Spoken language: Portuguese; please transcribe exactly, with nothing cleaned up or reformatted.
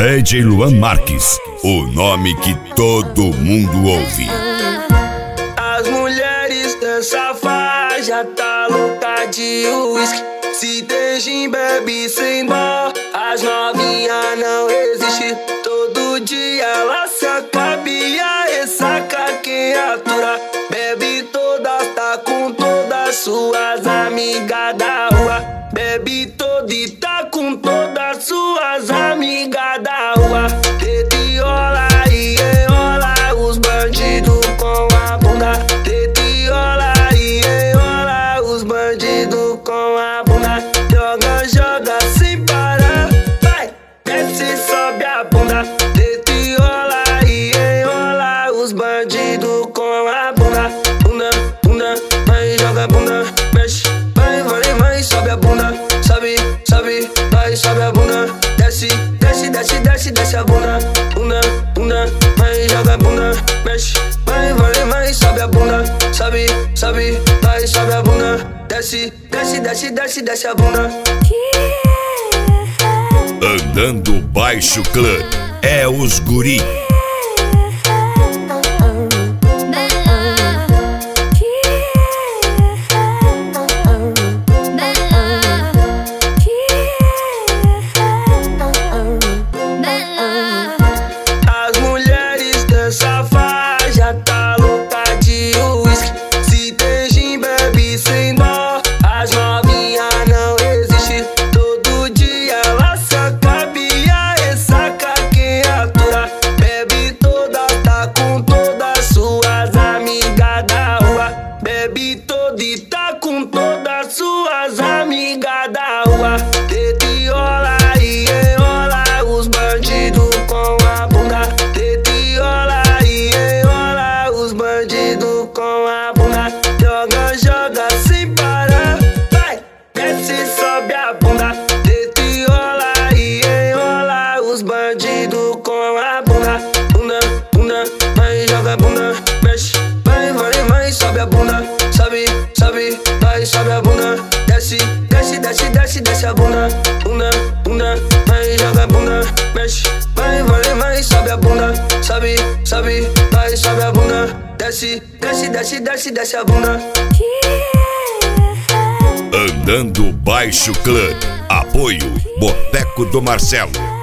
D J Luan Marques, o nome que todo mundo ouve. As mulheres dessa faixa tá louca de uísque. Se tem gin, bebe sem dó. As novinha não existe. Todo dia ela se acaba e a ressaca quem atura. Bebe todas, tá com todas suas amigas da rua. Bebe todo e tá com todas suas amigas da rua. Teta e rola e enrola os bandidos com a bunda. Teta e rola e enrola os bandidos com a bunda. Joga, joga sem parar, vai, desce, sobe a bunda. Teta e rola e enrola os bandidos com a bunda. Bunda, bunda, vai, joga bunda, mexe, vai, vai, vai, sobe a bunda. Sobe, sobe, vai, sobe a bunda. Desce, desce, desce, desce, desce a bunda. Bunda, bunda, vai, joga bunda, mexe, vai, vai, vai, sobe a bunda. Sobe, sobe, vai, sobe a bunda. Desce, desce, desce, desce, desce a bunda. Andando Baixo Club é os guri. As mulheres dessa faixa tá louca de uísque. Se tem gin, bebe sem dó. As novinha não existe. Todo dia ela se acaba e a ressaca quem atura. Bebe todas, tá com todas suas amigas da rua. Bebe todo e tá com todas suas amigas da rua. Teta e rola e enrola os bandidos com a bunda. Teta e rola e enrola os bandidos com a bunda. Joga, joga sem parar, vai, desce, sobe a bunda. Teta e rola e enrola os bandidos com a bunda. Bunda, bunda, vai, joga bunda, mexe, vai, vai, vai, sobe a bunda. Sobe, sobe, vai, sobe a bunda. Desce, desce, desce, desce, desce a bunda. Bunda, bunda, vai, joga bunda, mexe, vai, vai, vai, sobe a bunda. Sobe, sobe, vai, sobe a bunda. Desce, desce, desce, desce, desce a bunda. Andando Baixo Club. Apoio Boteco do Marcelo.